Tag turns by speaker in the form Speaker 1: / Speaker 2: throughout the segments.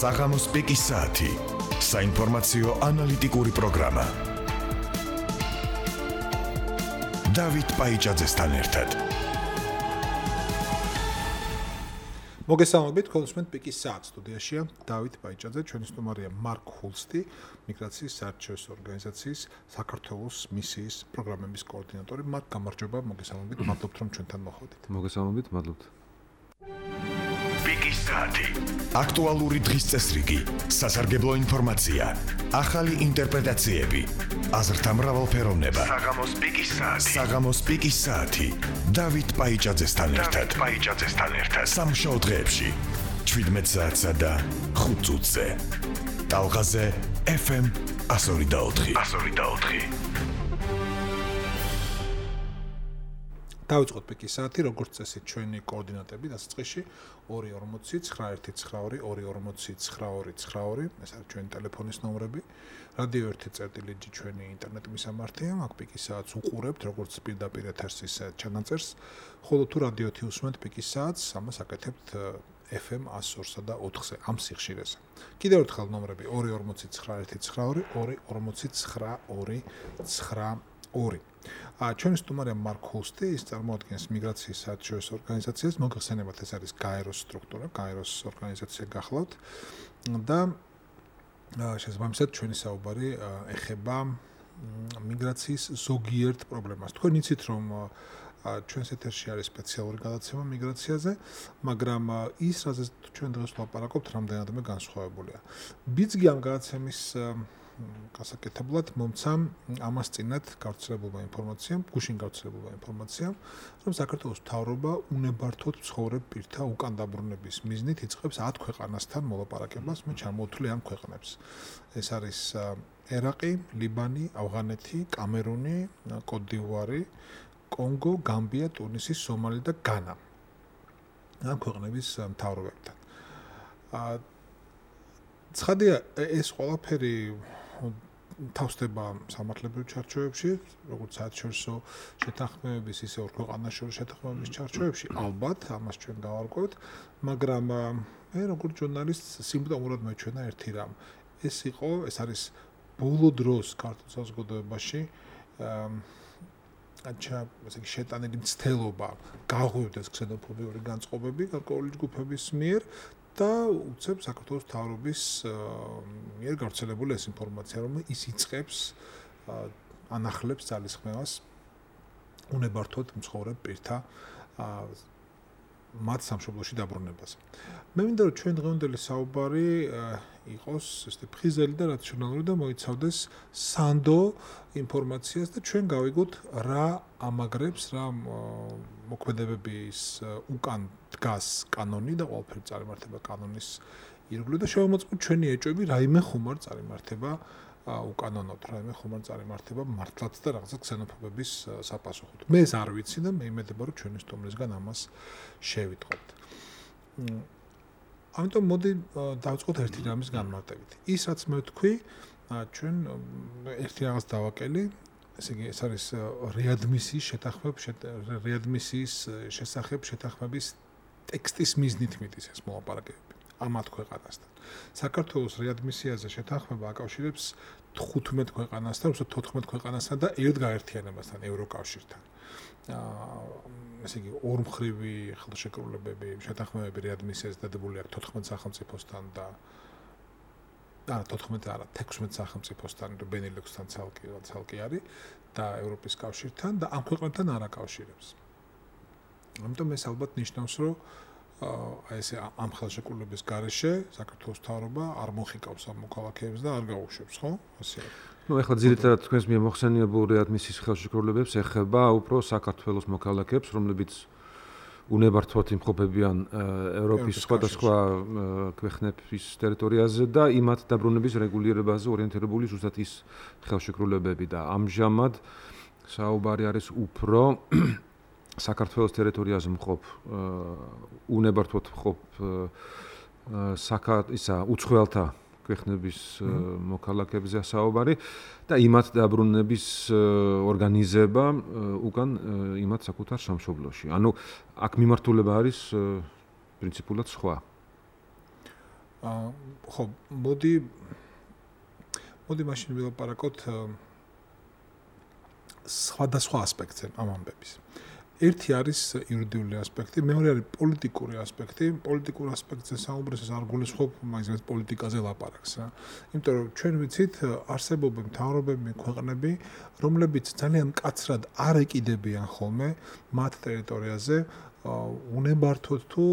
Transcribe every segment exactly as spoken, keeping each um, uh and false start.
Speaker 1: საღამოს პიკის საათი. საინფორმაციო ანალიტიკური პროგრამა. დავით პაიჭაძესთან ერთად.
Speaker 2: მოგესალმებით, კონსუმენტ პიკის საათს სტუდიაშია დავით პაიჭაძე, ჩვენი სტუმარია მარკ ჰულსტი, მიგრაციის საერთაშორისო ორგანიზაციის საქართველოს მისიის პროგრამების კოორდინატორი. მარკ, გამარჯობა, მოგესალმებით, მადლობთ რომ ჩვენთან მოხვედით.
Speaker 3: მოგესალმებით, მადლობთ.
Speaker 1: პიკის საათი. აქტუალური დღის წესრიგი, სასარგებლო ინფორმაცია, ახალი ინტერპრეტაციები, აზრთა მრავალფეროვნება. საღამოს პიკის საათი. საღამოს პიკის საათი. დავით პაიჭაძესთან ერთად. დავით პაიჭაძესთან ერთად. სამშაბათ დღეებში შვიდმეტ საათსა და ხუთ წუთზე. ტალღაზე ეფ ემ one oh four. one oh four.
Speaker 2: დავიწყოთ პიკის საათი, როგორც წესი ჩვენი კოორდინატები დასაწყისში ორი ორმოცი ცხრა ერთი ცხრა ორი ორი ორმოცი ცხრა ორი ცხრა ორი, ეს არის ჩვენი ტელეფონის ნომრები. რადიო ერთი წერტილი-ჯი ჩვენი ინტერნეტ მისამართია, აქ პიკის საათს უყურებთ, როგორც პირდაპირ ეთერს ისე ჩანაწერს, ხოლო თუ რადიო ერთი უსმენთ პიკის საათს, ამას აკეთებთ ეფ ემ one oh four და ოთხზე ამ სიხშირეზე. კიდევ ერთხელ ნომრები ორი ორმოცი ცხრა ერთი ცხრა ორი ორი ორმოცი ცხრა ორი ცხრა ორი. ჩვენი სტუმარია მარკ ჰულსტი, ის წარმოადგენს მიგრაციის საერთაშორისო ორგანიზაციას, მოგეხსენებათ, ეს არის გაეროს სტრუქტურა, გაეროს ორგანიზაცია გახლავთ და შესაბამისად ჩვენი საუბარი ეხება მიგრაციის ზოგიერთ პრობლემას. თქვენ იცით, რომ ჩვენს ეთერში არის სპეციალური გადაცემა მიგრაციაზე, მაგრამ ის, რაზეც ჩვენ დღეს ვლაპარაკობთ, რამდენადმე განსხვავებულია. ბიძგი ამ გადაცემის გასაკეთებლად მომცა ამას წინათ გავრცელებულმა ინფორმაციამ, გუშინ გავრცელებულმა ინფორმაციამ, რომ საქართველოს მთავრობა უნებართვოდ მცხოვრებ პირთა უკან დაბრუნების მიზნით იწყებს ათ ქვეყანასთან მოლაპარაკებას, მე ჩამოვთვლი ამ ქვეყნებს. ეს არის ერაყი, ლიბანი, ავღანეთი, კამერუნი, კოტ-დ'ივუარი, კონგო, გამბია, ტუნისი, სომალი და განა. ამ ქვეყნების მთავრობებთან. ცხადია, ეს ყველაფერი თავსდება სამართლებრივ ჩარჩოებში, როგორც საერთაშორისო შეთანხმებების, ისე ორ ქვეყანას შორის შეთანხმებების ჩარჩოებში, ალბათ, ამას ჩვენ გავარკვევთ, მაგრამ მე როგორც ჟურნალისტს სიმპტომურად მეჩვენა ერთი რამ. ეს იყო, ეს არის ბოლო დროს ქართულ საზოგადოებაში აჩა, ესე იგი, შეტანილი მცდელობა გაღვივდეს ქსენოფობიური განწყობები გარკვეული ჯგუფების მიერ და უცებ საქართველოს მთავრობის მიერ გავრცელებული ეს ინფორმაცია, რომ ის იწყებს ანახლებს ძალისხმევას უნებართვოდ მცხოვრებ პირთა მათ სამშობლოში დაბრუნებას. მე მინდა რომ ჩვენ დღევანდელი საუბარი იყოს ესე ფრიზელი და რაციონალური და მოიცავდეს სანდო ინფორმაციას და ჩვენ გავიგოთ რა ამაგრებს, რა მოქმედებების უკან დგას კანონი და ყველაფერი წარიმართება კანონის ირგვლივ და შევამოწმოთ ჩვენი ეჭვები რაიმე ხუმარ წარიმართება უკანონოდ, რაიმე ხუმარ წარიმართება მართლაც და რაღაცა ქსენოფობების საპასუხოდ. მე ეს არ ვიცი და მე იმედება რომ ჩვენი სტუმრისგან ამას შევიტყობთ. ამიტომ მოდი დავწყოთ ერთი რამის განმარტებით. ის რაც მე ვთქვი, ჩვენ ერთი რაღაც დავაკელი, ესე იგი ეს არის რეადმისიის შეთანხმების რეადმისიის შესახებ შეთანხმების ტექსტის მიზნით მიდის ეს მოლაპარაკებები ამ ათ ქვეყანასთან. საქართველოს რეადმისიაზე შეთანხმება აკავშირებს თხუთმეტ ქვეყანასთან, უბრალოდ თოთხმეტ ქვეყანასთან და ერთ გაერთიანებასთან, ევროკავშირთან. ესე იგი ორმხრივი ხელშეკრულებები, შეთანხმებები რეადმისიაზე დადებული აქვს თოთხმეტ სახელმწიფოსთან და არა თოთხმეტ არა თექვსმეტ სახელმწიფოსთან, ბენილუქსთან ცალკე ცალკე არის და ევროპის კავშირთან და ამ ქვეყნებთან არ აკავშირებს. ამიტომ ეს ალბათ ნიშნავს, რომ აი ესე ამ ხელშეკრულების გარეშე საქართველოს მთავრობა არ მოხიკავს ამ მოქალაქეებს და არ გაუშვებს, ხო? ასე.
Speaker 3: ну ეხლა ძირითადად თქვენს მიერ მოხსენიებულ რეადმისიის ხელშეკრულებებს ეხება უფრო საქართველოს მოქალაქეებს, რომლებიც უნებართვოდ იმყოფებიან ევროპის სხვადასხვა ქვეყნების ტერიტორიაზე და იმათ დაბრუნების რეგულირებაზე ორიენტირებული ზუსტად ის ხელშეკრულებები და ამჟამად საუბარი არის უფრო საქართველოს ტერიტორიაზე მყოფ უნებართვოდ მყოფ საკა ისა უცხოელთა ქვეყნების მოქალაქეებზე საუბარი და იმათ დაბრუნების ორგანიზება უკან იმათ საკუთარ სამშობლოში. ანუ აქ მიმართულება არის პრინციპულად სხვა.
Speaker 2: ხო, მოდი მოდი მაშინ ვილაპარაკოთ სხვადასხვა ასპექტზე ამ ამბების. ერთი არის იურიდიული ასპექტი, მეორე არის პოლიტიკური ასპექტი. პოლიტიკურ ასპექტზე საუბრისას არ გულისხმობ მაგის პოლიტიკაზე ლაპარაკს რა. იმიტომ რომ ჩვენ ვიცით არსებობენ მთავრობები, ქვეყნები, რომლებიც ძალიან მკაცრად არ ეკიდებიან ხოლმე მათ ტერიტორიაზე უნებართვოდ თუ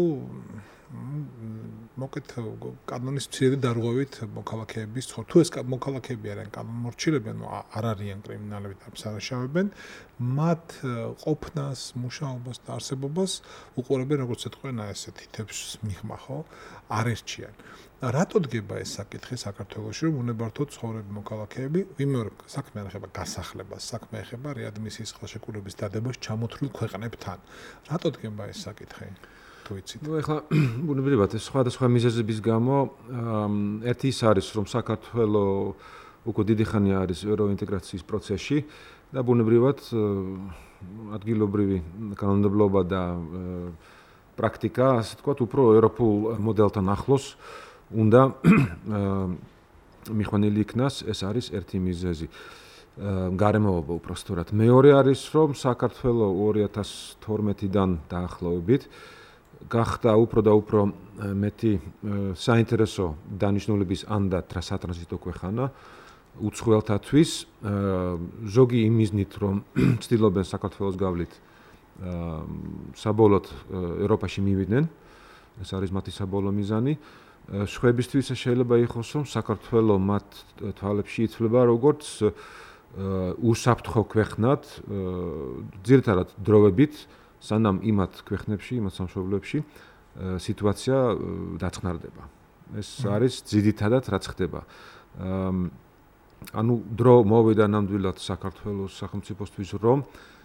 Speaker 2: მოკეთ კანონის მცირედი დარღვევით მოქალაქეების ხო თუ ეს მოქალაქეები არიან კანონმორჩილები, ანუ არ არიან კრიმინალები და არასშავებენ, მათ ყოფნას, მუშაობას და არსებობას უყურებენ როგორც ეთქვენ ესეთი თებს მიღმა ხო არ ერჩიან. რატო დგება ეს საკითხი საქართველოში, რომ უნებართვოდ ცხოვრები მოქალაქეები, ვიმეორებ, საქმე არ ეხება გასახლებას, საქმე ეხება რეადმისიის ხელშეკრულების დადებას ჩამოთვლილ ქვეყნებთან. რატო დგება ეს საკითხი?
Speaker 3: ну ეხლა ბუნებრივად ეს სხვადასხვა მიზეზების გამო ერთი ის არის რომ საქართველოს უკვე დიდი ხანი არის ევროინტეგრაციის პროცესში და ბუნებრივად ადგილობრივი კანონმდებლობა და პრაქტიკა ასე ვთქვათ უფრო ევროპულ მოდელთან ახლოს უნდა მიხვენილი იქნას ეს არის ერთი მიზეზი გარემოება უпростоრად მეორე არის რომ საქართველოს ორი ათას თორმეტიდან დაახლოებით გახდა უფრო და უფრო მეტი საინტერესო დანიშნულების ანდად რა სატრანზიტო ქვეყანა უცხოელთათვის ზოგი იმიზნით რომ ცდილობენ საქართველოს გავლით საბოლოოდ ევროპაში მივიდნენ ეს არის მათი საბოლოო მიზანი შვებისთვის შეიძლება იყოს რომ საქართველოს მათ თვალებში ითვლება როგორც უსაფრთხო ქვეყნად ძირითადად დროებით სანამ იმათ ქვეყნებში, იმათ სამშობლოებში სიტუაცია დაწყნარდება. ეს არის ძირითადად რაც ხდება. ანუ დრო მოვიდა ნამდვილად საქართველოს სახელმწიფოსთვის რომ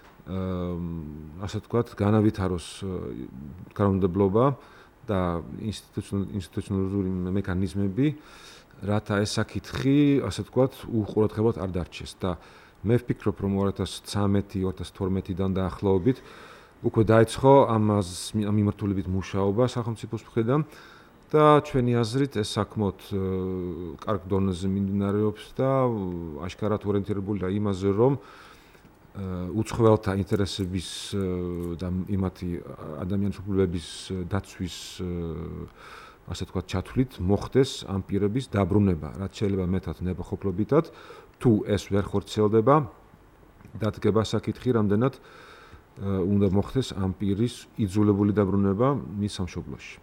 Speaker 3: ასე ვთქვათ, განავითაროს კანონმდებლობა და ინსტიტუციონალური მექანიზმები, რათა ეს საკითხი, ასე ვთქვათ, უყურადღებოდ არ დარჩეს და მე ვფიქრობ, რომ ორი ათას ცხრამეტი ორი ათას თორმეტიდან დაახლოებით უკვე დაიწყო ამას ამ მიმართულებით მუშაობა სახელმწიფოს მხრიდან და ჩვენი აზრით ეს საკმაოდ კარგ დონეზე მიმდინარეობს და აშკარად ორიენტირებულია იმაზე რომ უცხოელთა ინტერესების და იმათი ადამიანის უფლებების დაცვის ასე ვთქვათ ჩათვლით მოხდეს ამ პირების დაბრუნება რაც შეიძლება მეტად ნებაყოფლობითად თუ ეს ვერ ხორციელდება დადგება საკითხი რამდენად უნდა მოხდეს ამ პირის იძულებული დაბრუნება მის სამშობლოში.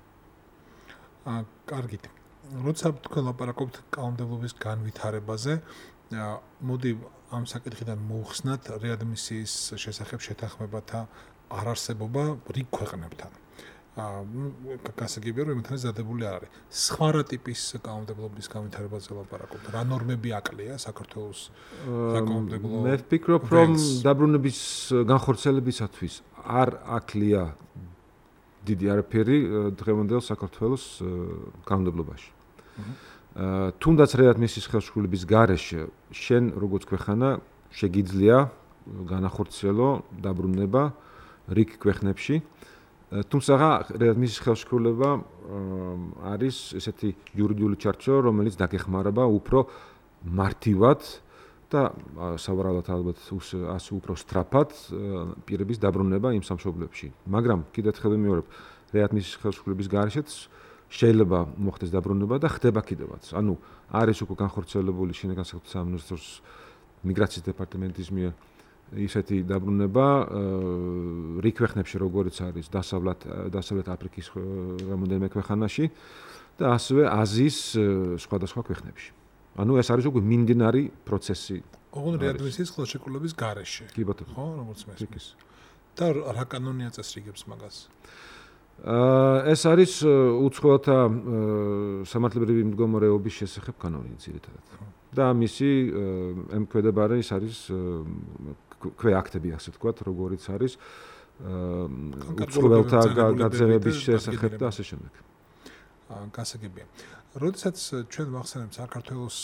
Speaker 2: აა, კარგით. როცა თქვენ ლაპარაკობთ კანონმდებლობის განვითარებაზე, მოდი ამ საკითხიდან მოუხსნათ რეადმისიის შესახებ შეთანხმებათა არარსებობა რიგ ქვეყნებთან. აა, გასაგებია რომ იმათანაც დადებული არ არის. სხვა რა ტიპის კანონმდებლობის განვითარებაზე ლაპარაკობთ? რა ნორმები აკლია საქართველოს საკანონმდებლო?
Speaker 3: მე ვფიქრობ რომ დაბრუნების განხორციელებისათვის არ აკლია დიდი არაფერი დღევანდელ საქართველოს კანონმდებლობაში. აა, თუნდაც რეადმისიის ხელშეკრულების გარეშე შენ როგორც ქვეყანა შეგიძლია განახორციელო დაბრუნება რიგ ქვეყნებში თუმცა რეადმისიის ხელშეკრულება არის ესეთი იურიდიული ჩარჩო, რომელიც დაგეხმარება უფრო მარტივად და სავარაუდოდ ალბათ ასე უფრო სწრაფად პირების დაბრუნება იმ სამშობლოებში. მაგრამ კიდევ ერთხელ ვიმეორებ, რეადმისიის ხელშეკრულების გარეშეც შეიძლება მოხდეს დაბრუნება და ხდება კიდევაც. ანუ არის უკვე განხორციელებული შინაგან საქმეთა სამინისტროს მიგრაციის დეპარტამენტის მიერ ისეთი დაბრუნება რიგ ქვეყნებში როგორც არის დასავლეთ დასავლეთ აფრიკის რამდენიმე ქვეყანაში და ასევე აზიის სხვადასხვა ქვეყნებში. ანუ ეს არის უკვე მიმდინარე პროცესი.
Speaker 2: ოღონდ რეადმისიის ხელშეკრულების გარეშე.
Speaker 3: კი ბატონო.
Speaker 2: ხო, როგორც მესმის. და რა კანონია წესრიგებს მაგას?
Speaker 3: აა ეს არის უცხოელთა სამართლებრივი მდგომარეობის შესახებ კანონი ძირითადად. და მისი ემკვიდრება ის არის ქვე აქტები ასე ვთქვათ, როგორიც არის უცხოელთა გაგზავნების შესახებ და ასე შემდეგ.
Speaker 2: აა გასაგებია. როდესაც ჩვენ ვახსენებთ საქართველოს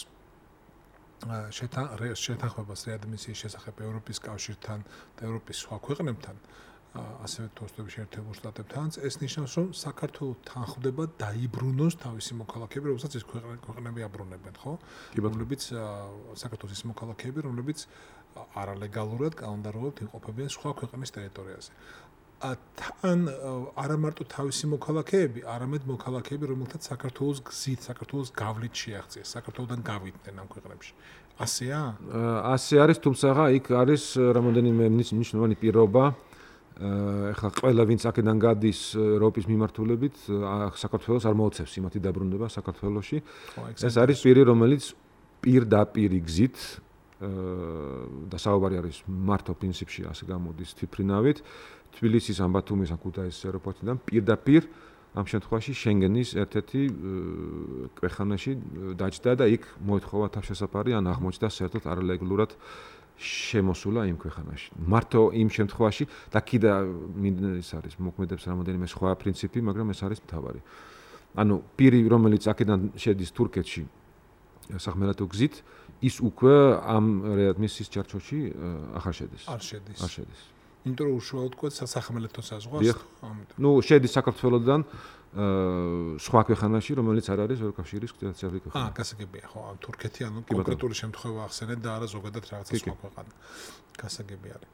Speaker 2: შეთანხმებას რეადმისიის შესახებ ევროპის კავშირთან და ევროპის სხვა ქვეყნებთან, ასევე თოსტების შეერთებულ შტატებთანაც, ეს ნიშნავს, რომ საქართველოს თანხდება დაიბრუნოს თავისი მოქალაქეები, რომელსაც ეს ქვეყნები აბრუნებენ, ხო? რომლებიც საქართველოს ის მოქალაქეები, რომლებიც არალეგალურად, კანონდარულად იმყოფებიან სხვა ქვეყნის ტერიტორიაზე. თან არა მარტო თავისი მოქალაქეები, არამედ მოქალაქეები, რომელთაც საქართველოს გზით, საქართველოს გავლით შეაღწიეს, საქართველოსთან გავიდნენ ამ ქვეყნებში. ასეა?
Speaker 3: ასე არის, თუმცა იქ არის რამოდენიმე მნიშვნელოვანი პირობა. ეხლა ყველა ვინც აქედან გადის ევროპის მიმართულებით, საქართველოს არ მოუწევს იმათი დაბრუნება საქართველოში. ეს არის პირი, რომელიც პირდაპირ გზით და საუბარი არის მართო პრინციპში ასე გამოდის თვითფრინავით. თბილისის ან ბათუმის ან ქუთაისის აეროპორტიდან პირდაპირ ამ შემთხვევაში შენგენის ერთ-ერთი ქვეყანაში დაჯდა და იქ მოითხოვა თავშესაფარი ან აღმოჩნდა საერთოდ არალეგალურად შემოსულა იმ ქვეყანაში. მარტო იმ შემთხვევაში და კიდე ის არის მოქმედებს რამოდენიმე სხვა პრინციპი, მაგრამ ეს არის მთავარი. ანუ პირი, რომელიც აქედან შედის თურქეთში სახმელეთო გზით, ის უკვე ამ რეადმისიის ჩარჩოში ახარ შედის.
Speaker 2: არ შედის.
Speaker 3: არ შედის.
Speaker 2: იმიტომ რომ უშუალოდ თქვა სახმელეთო საზღვარს, ამიტომ.
Speaker 3: ნუ შედის საქართველოსდან სხვა ქვეყანაში, რომელიც არ არის ევროკავშირის წევრი ქვეყანა.
Speaker 2: აა, გასაგებია, ხო, ამ თურქეთი, ანუ კონკრეტული შემთხვევა ახსენეთ და არა ზოგადად რაღაცა სხვა ქვეყანა. გასაგები არის.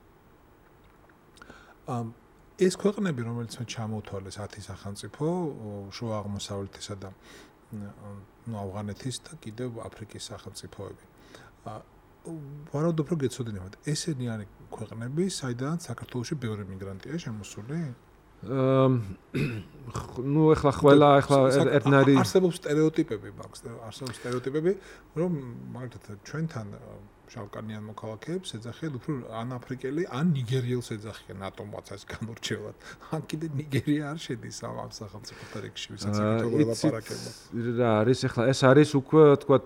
Speaker 2: ამ ეს ქვეყნები, რომელიც მე ჩამოვთვალეს ათი სახელმწიფო, შუა აღმოსავლეთისა და ნუ ავღანეთის და კიდევ აფრიკის სახელმწიფოები. აა ვარაუდობ რომ გეცოდინებათ, ესენი არის ქვეყნები, საიდანაც საქართველოში ბევრი მიგრანტია შემოსული?
Speaker 3: აა ნუ ეხლა ყველა ეხლა ერთნაირი
Speaker 2: არსებობს სტერეოტიპები მაქვს, არსებობს სტერეოტიპები, რომ მაგალითად ჩვენთან შავკანიან მოქალაქეებს ეძახიან უფრო ან აფრიკელი, ან ნიგერიელს ეძახიან ატომაცას განურჩევად. ან კიდე ნიგერია არ შედის ამ სახელმწიფოთა რიგში, ვისაც ეკითხება ლაპარაკება.
Speaker 3: რა არის ეხლა ეს არის უკვე თქვათ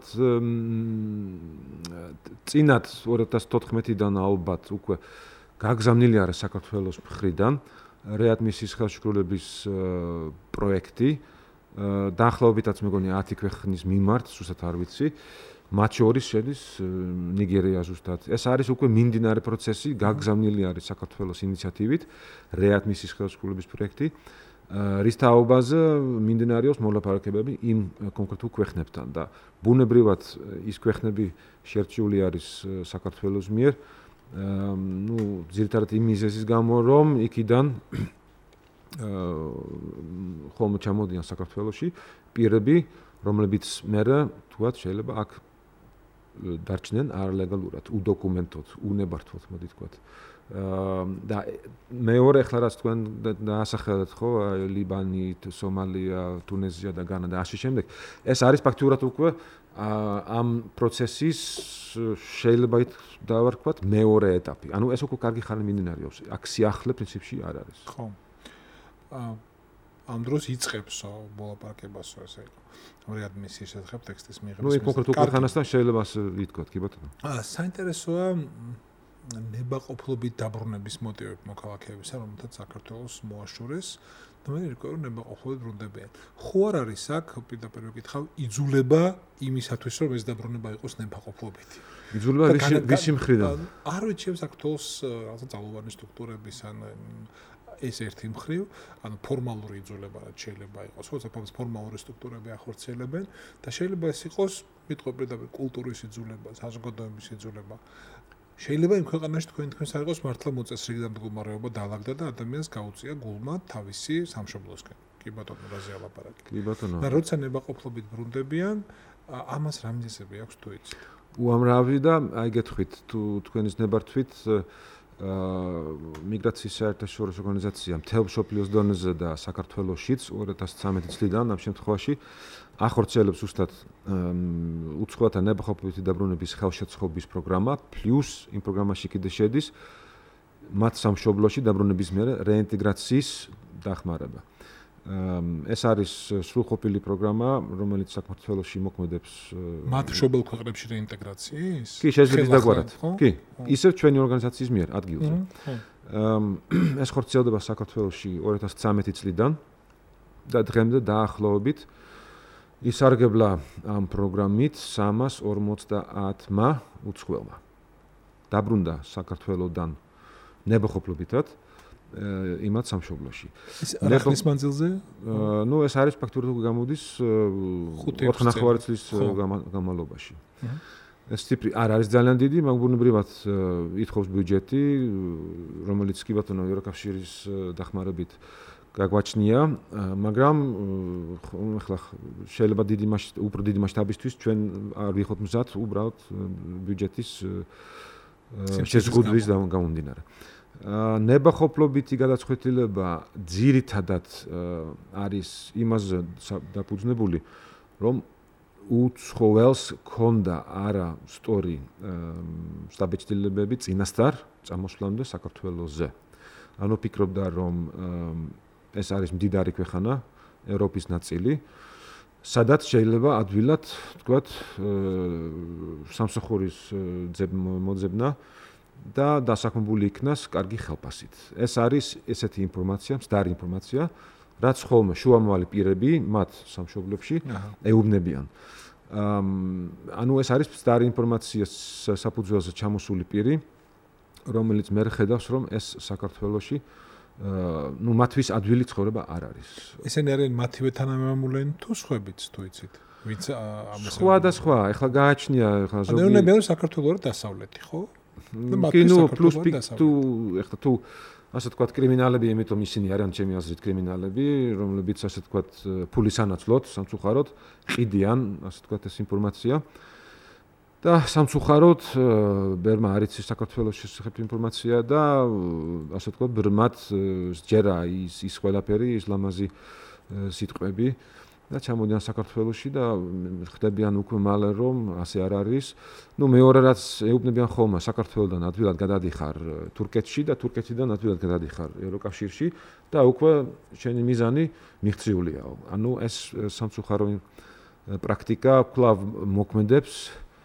Speaker 3: წინათ ორი ათას თოთხმეტიდან ალბათ უკვე გაგზავნილი არის საქართველოს მხრიდან რეადმისიის ხელშეკრულების პროექტი. დაახლოებითაც მეგონი ათი ქვეყნის მიმართ, სულსაც არ ვიცი. მათ შორის შედის ნიგერია ზუსტად. ეს არის უკვე მიმდინარე პროცესი, გაგზავნილი არის საქართველოს ინიციატივით რეადმისიის ხელშეკრულების პროექტი, რის თაობაზე მიმდინარეობს მოლაპარაკებები იმ კონკრეტულ ქვეყნებთან და ბუნებრივად ის ქვეყნები შერჩეული არის საქართველოს მიერ, ნუ ძირითადად იმ მიზეზის გამო, რომ იქიდან ხოლმე ჩამოდიან საქართველოში პირები, რომლებიც მერე თუათ შეიძლება აქ დარჩნენ არალეგალურად, უდოკუმენტოდ, უნებართვოდ, მოდი თქვათ. და მეორე ახლა რაც თქვენ დაასახელეთ, ხო, ლიბანი, სომალია, თუნიზია და განა და ასე შემდეგ. ეს არის ფაქტურად უკვე ამ პროცესის შეიძლება დავარქვათ მეორე ეტაპი. ანუ ეს უკვე კარგი ხანი მიმდინარეობს. აქ სიახლე პრინციპში არ არის.
Speaker 2: ხო. ამ დროს იწყებს მოლაპარაკებას ესე იყო. რეადმისიის შესახებ ტექსტის მიღების.
Speaker 3: ნუ ეს კონკრეტულ ქვეყანასთან შეიძლება ასე ვითქვათ, კი ბატონო.
Speaker 2: აა, საინტერესოა ნებაყოფლობით დაბრუნების მოტივები მოქალაქეებისა, რომელთაც საქართველოს მოაშორეს და მე ვიტყვი, რომ ნებაყოფლობით ბრუნდებიან. ხო არ არის აქ, პირდაპირ ვიკითხავ, იძულება იმისათვის, რომ ეს დაბრუნება იყოს ნებაყოფლობითი.
Speaker 3: იძულება ვისი მხრიდან?
Speaker 2: არ ვიცი, საქართველოს რაღაცა ძალოვანი სტრუქტურების ან ეს ერთი მხრივ, ანუ ფორმალური იძულება რაც შეიძლება იყოს, ხო, საფუძვლის ფორმალური სტრუქტურები ახორციელებენ და შეიძლება ეს იყოს, ვიტყვი პირდაპირ კულტურის იძულება, საზოგადოების იძულება. შეიძლება იმ ქვეყანაში თქვენ თქვენს არ იყოს მართლა მოწესრიგდა მდგომარეობა დაალაგდა და ადამიანს გაუწია გულმა თავისი სამშობლოსკენ. კი ბატონო, რაზეა ლაპარაკი?
Speaker 3: კი ბატონო.
Speaker 2: და როცა ნებაყოფლობით ბრუნდებიან, ამას რა მიზეზები აქვს თუ იცით?
Speaker 3: უამრავი და აი გეტყვით, თუ თქვენის ნებართვით მიგრაციის საერთაშორისო ორგანიზაცია მთელ მსოფლიოს დონეზე და საქართველოშიც ორი ათას ცხრამეტი წლიდან ამ შემთხვევაში ახორციელებს ზუსტად უცხოთა ნებაყოფლობითი დაბრუნების ხელშეწყობის პროგრამა, პლუს იმ პროგრამაში კიდე შედის მათ სამშობლოში დაბრუნების მერე რეინტეგრაციის დახმარება. ეს არის სრულყოფილი პროგრამა, რომელიც საქართველოში მოქმედებს
Speaker 2: მათ მშობელ ქვეყნებში რეინტეგრაციის?
Speaker 3: კი, შეძლებს დაგვარად. კი, ისევ ჩვენი ორგანიზაციის მიერ ადგილზე. ეს ხორციელდება საქართველოში ორი ათას ცხრამეტი წლიდან და დღემდე დაახლოებით ისარგებლა ამ პროგრამით სამას ორმოცდაათმა უცხოელმა. დაბრუნდა საქართველოდან ნებაყოფლობითად იმათ სამშობლოში.
Speaker 2: რა ხნის მანძილზე?
Speaker 3: ნუ ეს არის ფაქტურად გამოდის ოთხ ნახევარი წლის განმავლობაში. ეს ციფრი არ არის ძალიან დიდი, მაგრამ ბუნებრივად ითხოვს ბიუჯეტი, რომელიც კი ბატონო ევროკავშირის დახმარებით გაგვაჩნია, მაგრამ ახლა შეიძლება დიდი მასშტაბ, უფრო დიდი მასშტაბისთვის ჩვენ არ ვიხოთ მზად უბრალოდ ბიუჯეტის შეზღუდვის გამომდინარე. ნებაყოფლობითი გადაწყვეტილება ძირითადად არის იმაზე დაფუძნებული, რომ უცხოელს ქონდა არა სწორი შტაბ-ჭრილებები წინასწარ წამოსვლამდე საქართველოზე. ანუ ფიქრობდა, რომ ეს არის მდიდარი ქვეყანა, ევროპის ნაწილი, სადაც შეიძლება ადვილად, თქვათ, სამსახურის მოძებნა და დასაქმებული იქნას კარგი ხელფასით. ეს არის ესეთი ინფორმაცია, მცდარი ინფორმაცია, რაც ხოლმე შუამავალი პირები მათ სამშობლოში ეუბნებიან. ანუ ეს არის მცდარი ინფორმაციის საფუძველზე ჩამოსული პირი, რომელიც მე ხედავს, რომ ეს საქართველოში ნუ მათთვის ადვილი ცხოვრება არ არის.
Speaker 2: ესენი არიან მათივე თანამემამულენი თუ სხვებიც თუ იცით? ვინც ამას
Speaker 3: სხვა და სხვა, ეხლა გააჩნია ეხლა ზოგი.
Speaker 2: ნეუნებიან საქართველოს დასავლეთი, ხო?
Speaker 3: კინო პლუს პიკ თუ ეხლა თუ ასე თქვათ კრიმინალები, იმიტომ ისინი არიან ჩემი აზრით კრიმინალები, რომლებიც ასე თქვათ ფულის ანაცვლოდ, სამწუხაროდ ყიდიან, ასე თქვათ ეს ინფორმაცია. და სამწუხაროდ ბერმა არ იცის საქართველოს შესახებ ინფორმაცია და ასე თქვათ ბრმად სჯერა ის ის ყველაფერი, ის ლამაზი სიტყვები და ჩამოდიან საქართველოში და ხდებიან უკვე მალე რომ ასე არ არის. ნუ მეორე რაც ეუბნებიან ხოლმე საქართველოსდან ადვილად გადადიხარ თურქეთში და თურქეთიდან ადვილად გადადიხარ ევროკავშირში და უკვე შენი მიზანი მიღწიულიაო. ანუ ეს სამწუხარო პრაქტიკა კვლავ მოქმედებს.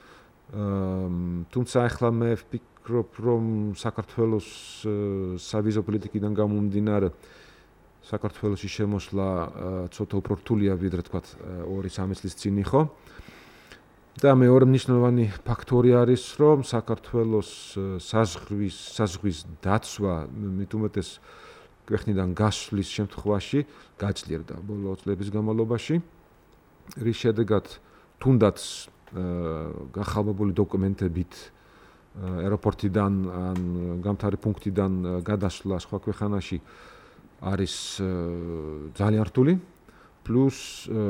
Speaker 3: თუმცა ახლა მე ვფიქრობ, რომ საქართველოს სავიზო პოლიტიკიდან გამომდინარე საქართველოში შემოსვლა ცოტა უფრო რთულია ვიდრე თქვათ ორი სამი წლის წინ იყო. და მეორე მნიშვნელოვანი ფაქტორი არის, რომ საქართველოს საზღვის საზღვის დაცვა მით უმეტეს ქვეყნიდან გასვლის შემთხვევაში გაძლიერდა ბოლო წლების განმავლობაში. რის შედეგად თუნდაც გახალბებული დოკუმენტებით აეროპორტიდან ან გამთარი პუნქტიდან გადასვლა სხვა ქვეყანაში არის ძალიან რთული. პლუს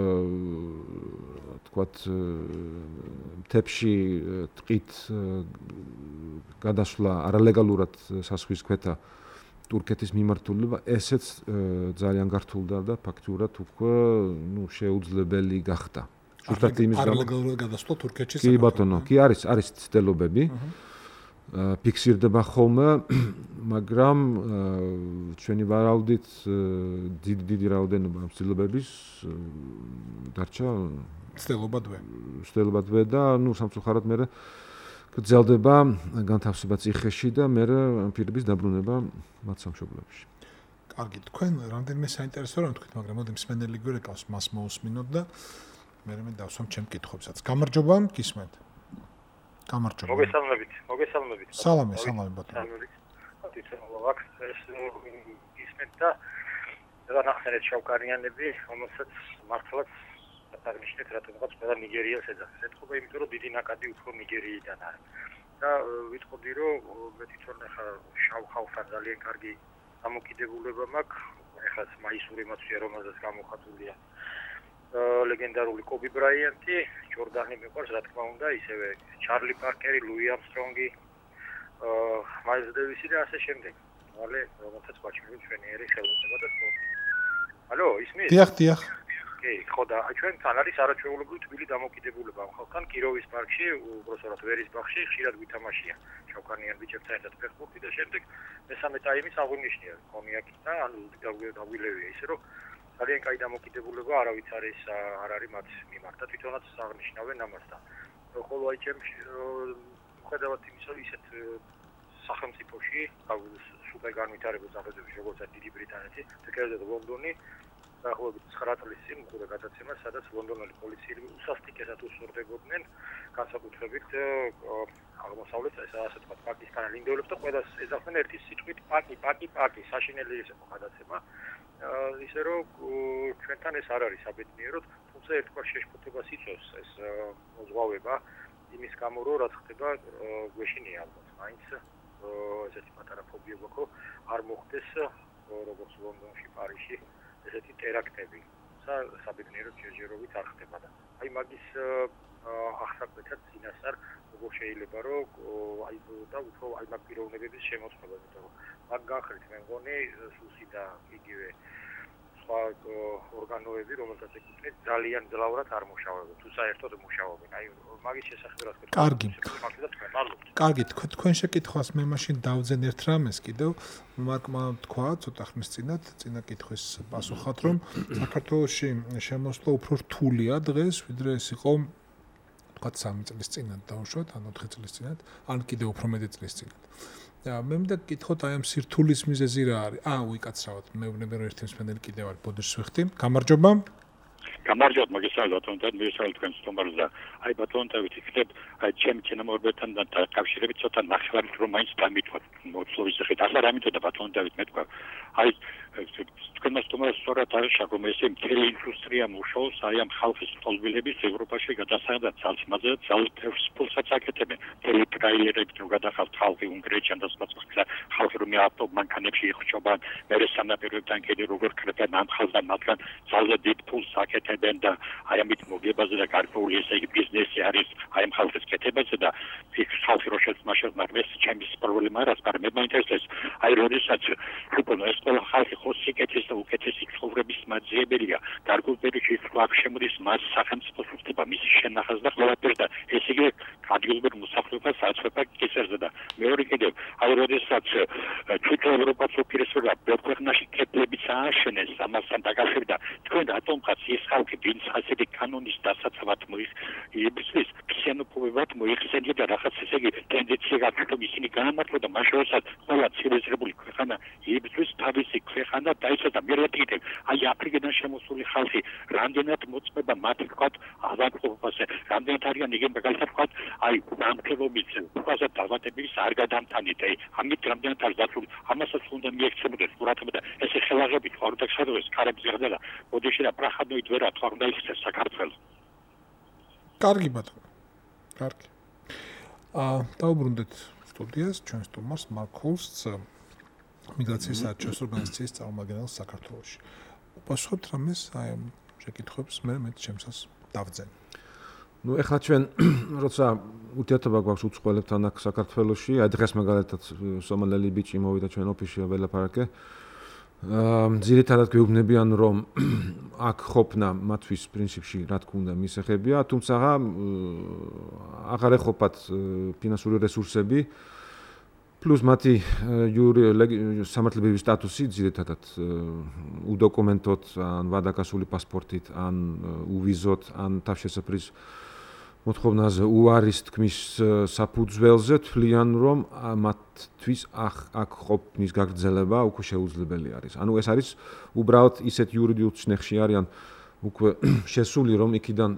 Speaker 3: თქვათ მთებში ტყით გადასვლა არალეგალურად საზღვის ქვედა თურქეთის მიმართულება ესეც ძალიან გართულდა და ფაქტურად უკვე ნუ შეუძლებელი გახდა. ზუსტად იმის გამო
Speaker 2: არალეგალურად გადასვლა თურქეთში.
Speaker 3: კი ბატონო, კი არის არის ცდილობები. ფიქსირდება ხოლმე, მაგრამ ჩვენი ვარაუდით დიდი დიდი რაოდენობა ცდილობების დარჩა
Speaker 2: ცდილობადვე.
Speaker 3: ცდილობადვე და ნუ სამწუხაროდ მე გრძელდება განთავსება ციხეში და მე პირების დაბრუნება მათ სამშობლოში.
Speaker 2: კარგი, თქვენ რამდენიმე საინტერესო რამ თქვით, მაგრამ მოდი მსმენელი გვერდავს მას მოусმინოთ და მე მე დავსვამ ჩემ კითხვებსაც. გამარჯობა, გისმენთ. გამარჯობა.
Speaker 4: მოგესალმებით, მოგესალმებით.
Speaker 2: სალამი, სალამი ბატონო.
Speaker 4: თვითონ ეს გისმენთ და და ნახეთ შავკანიანები, რომელსაც მართლაც აღნიშნეთ რატომღაც ყველა ნიგერიელს ეძახს. ეთქობა იმიტომ რომ დიდი ნაკადი უფრო ნიგერიიდან არის. და ვიტყოდი რომ მე თვითონ ახლა შავ ხალხთან ძალიან კარგი დამოკიდებულება მაქვს. ახლა მაისური მოცია რომელზეც გამოხატულია ლეგენდარული კობი ბრაიანტი, ჯორდანი მიყვარს რა თქმა უნდა, ისევე ჩარლი პარკერი, ლუი ამსტრონგი, მაილს დევისი და ასე შემდეგ. მალე რომელთაც გვაჩვენებს ჩვენიერი ხელოვნება და სპორტი. ალო, ისმის?
Speaker 2: დიახ, დიახ.
Speaker 4: კი, ხო და ჩვენთან არის არაჩვეულებრივი თბილი დამოკიდებულება ამ ხალხთან კიროვის პარკში, უბრალოდ ვერის ბაღში ხშირად ვითამაშია. შავკანიან ბიჭებთან ერთად ფეხბურთი და შემდეგ მესამე ტაიმის აღნიშნია კონიაკი და ანუ დაგვილევია ისე რომ ძალიან კაი დამოკიდებულება არავის არის არ არის მათ მიმართ და თვითონაც აღნიშნავენ ამას და ხოლო აი ჩემს ხედავთ იმის რომ ისეთ სახელმწიფოში სუპერ განვითარებულ სახელმწიფოში როგორც დიდი ბრიტანეთი, თქერდა ლონდონი დაახლოებით ცხრა წლის წინ მქონდა გადაცემა, სადაც ლონდონელი პოლიციელი უსასტიკესად უსურდებოდნენ განსაკუთრებით აღმოსავლეთ, ასე ვთქვათ, პაკისტანელ ინდოელებს და ყველას ეძახდნენ ერთი სიტყვით პაკი, პაკი, პაკი, საშინელი ეს გადაცემა. ისე რომ ჩვენთან ეს არ არის საბედნიეროდ, თუმცა ერთგვარ შეშფოთებას იწვევს ეს მოზღვავება იმის გამო, რომ რაც ხდება გვეშინია ალბათ. მაინც ესეთი პატარა ფობია გვაქვს, არ მოხდეს როგორც ლონდონში, პარიზში ესეთი ტერაქტები. საბედნიეროდ ჯერჯერობით არ ხდება და აი მაგის ახსაკვეთად წინასწარ როგორ შეიძლება რომ აი და უფრო აი მაგ პიროვნებების შემოწყობა, იმიტომ რომ მაგ განხრით მე მგონი სუსი და იგივე სხვა ორგანოები, რომელთაც ეკუთვნით, ძალიან ძლავრად არ მუშაობენ, თუ საერთოდ მუშაობენ. აი მაგის შესახებ რა თქვა.
Speaker 2: კარგი. კარგი, თქვენ შეკითხვას მე მაშინ დავძენ ერთ რამეს კიდევ. მარკმა თქვა ცოტა ხნის წინათ, წინა კითხვის პასუხად, რომ საქართველოში შემოსვლა უფრო რთულია დღეს, ვიდრე ეს იყო თქვა სამი წლის წინათ დავუშვათ, ან ოთხი წლის წინათ, ან კიდევ უფრო მეტი წლის წინათ. და მე მინდა გკითხოთ აი ამ სირთულის მიზეზი რა არის? აა, უიკაცრავად, მე ვნება რომ ერთი მსმენელი კიდევ არის ბოდიშს ვიხდი. გამარჯობა.
Speaker 5: გამარჯობა, მოგესალმებით ბატონო, მისავალ თქვენ სტუმარს და აი ბატონო დავით იქნებ აი ჩემ ჩინამორბერთან დაკავშირებით ცოტა ნახევარი რომ მაინც დამიტყვა მოწვევის ხეთ ასე რა მითოდა ბატონო დავით მე თქვა აი თქვენ სტუმარს სწორად არის რომ ეს მთელი ინდუსტრია მუშაობს აი ამ ხალხის ტოლბილების ევროპაში გადასაღებად ძალმაზე ძალთევს ფულსაც აკეთებენ მთელი ტრაილერები თუ გადახავთ ხალხი უნგრეთში და სხვა სხვა ხალხი რომ ავტომანქანებში იხჭობა მე სანაპიროებთან კიდე როგორ ქრებენ ამ ხალხთან მათგან ძალზე დიდ ფულს აკეთებენ და აი ამით მოგებაზე და გარკვეული ესე იგი ბიზნესი არის აი ამ ხალხის კეთებაზე და იქ ხალხი რო შეცმაშებს მაგრამ ეს ჩემის პრობლემა არის მაგრამ მე მაინტერესებს აი როდესაც უბრალოდ ეს ყველა ხალხი ხო სიკეთის და უკეთესი ცხოვრების მაძიებელია გარკვეულწილად ის ხალხ შემოდის მას სახელმწიფო ხდება მისი შენახას და ყველაფერს და ეს იგი ადგილობრივ მოსახლეობას აწვება კისერზე და მეორე კიდევ აი როდესაც თვითონ ევროპას უპირისპირდა ქვეყნაში კეთლებიც ააშენეს ამასთან დაკავშირდა თქვენ რატომ ხართ ეს ხალხი ვინც ასეთი კანონის დასაცავად მოიხსნის ქსენოფობებად მოიხსენია და რაღაც ესე იგი ტენდენცია გაჩნდა ისინი განამართლა და მაშინაც ყველა ცივილიზებული ქვეყანა იბრძვის თავისი ქვეყანა დაიცვა მერეთით აი აფრიკიდან შემოსული ხალხი რამდენად მოწმება მათ თქვათ ავადმყოფობაზე რამდენად არიან იგივე მაგალითად თქვათ აი დამქრობის უყაზე დავატების არ გადამტანით აი ამით რამდენად არის დაწული ამასაც უნდა მიექცებოდეს ყურადღება და ესე ხელაღებით ორდექსადოს კარებს ზრდა და ოდეში და პრახადოით ვერა თქვა უნდა იქცეს საქართველოს
Speaker 2: კარგი ბატონო კარგი აა დაუბრუნდეთ სტუდიას ჩვენ სტუმარს მარკულს მიგრაციის საერთაშორისო ორგანიზაციის წარმომადგენელს საქართველოში უპასუხებთ რამეს აი ამ შეკითხვებს მე მე ჩემსას დავძენ
Speaker 3: ну ეხლა ჩვენ როცა ურთიერთობა გვაქვს უცხოელებთან აქ საქართველოში აი დღეს მაგალითად სომალელი ბიჭი მოვიდა ჩვენ ოფისში ველაპარაკე აა ძირითადად გვეუბნებიან რომ აქ ყოფნა მათთვის პრინციპში რა თქმა უნდა მისახებია თუმცა აღარ ეყოფათ ფინანსური რესურსები პლუს მათი სამართლებრივი სტატუსი ძირითადად უდოკუმენტოდ ან ვადაკასული პასპორტით ან უვიზოთ ან თავშესაფრის მოთხოვნაზე უარის თქმის საფუძველზე თვლიან რომ მათთვის აქ ყოფნის გაგრძელება უკვე შეუძლებელი არის. ანუ ეს არის უბრალოდ ისეთ იურიდიულ ჩნეხში არიან უკვე შესული რომ იქიდან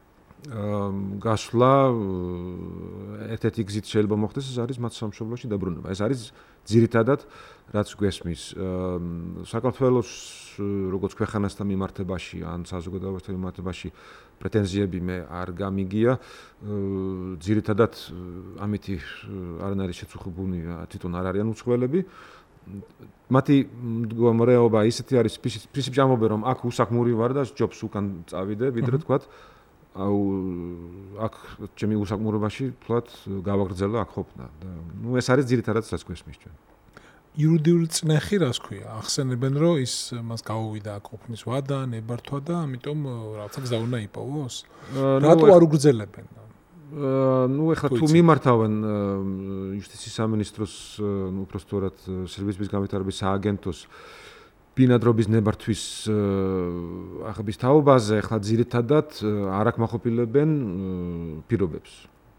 Speaker 3: გასვლა ერთ-ერთი გზით შეიძლება მოხდეს ეს არის მათ სამშობლოში დაბრუნება. ეს არის ძირითადად რაც გვესმის საქართველოს როგორც ქვეყანასთან მიმართებაში ან საზოგადოებასთან მიმართებაში პრეტენზიები მე არ გამიგია ძირითადად ამითი არანაირი შეწუხებულნი თვითონ არ არიან უცხოელები მათი მდგომარეობა ისეთი არის პრინციპი ამბობენ რომ აქ უსაქმური ვარ და ჯობს უკან წავიდე ვიდრე თქვათ აუ აქ ჩემი უსაქმურობაში თქვათ გავაგრძელო აქ ყოფნა და ნუ ეს არის ძირითადად რაც გვესმის ჩვენ
Speaker 2: იურიდიული წნეხი რას ქვია ახსენებენ რომ ის მას გაუვიდა ყოფნის ვადა ნებართვა და ამიტომ რაღაცა გზა უნდა იპოვოს რატო არ უგრძელებენ
Speaker 3: ну ეხლა თუ მიმართავენ იუსტიციის სამინისტროს ну უბრალოდ სერვისების განვითარების სააგენტოს ბინადრობის ნებართვის აღების თაობაზე ეხლა ძირითადად არ აკმაყოფილებენ პირობებს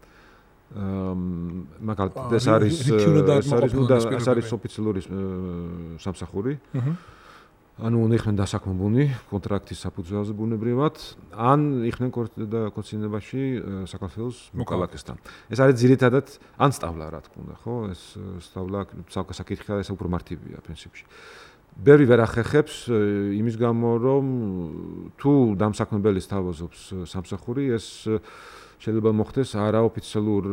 Speaker 3: მაგალითად ეს არის ეს არის ოფიციალური სამსახური ანუ იქნენ დასაქმებულნი კონტრაქტის საფუძველზე ბუნებრივად, ან იქნენ ქორწინებაში საქართველოს მოქალაქესთან. ეს არის ძირითადად ან სწავლა რა თქმა უნდა, ხო? ეს სწავლა საკითხია, ეს უფრო მარტივია პრინციპში. ბევრი ვერ ახერხებს იმის გამო, რომ თუ დამსაქმებელს თავაზობს სამსახური, ეს შეიძლება მოხდეს არაოფიციალურ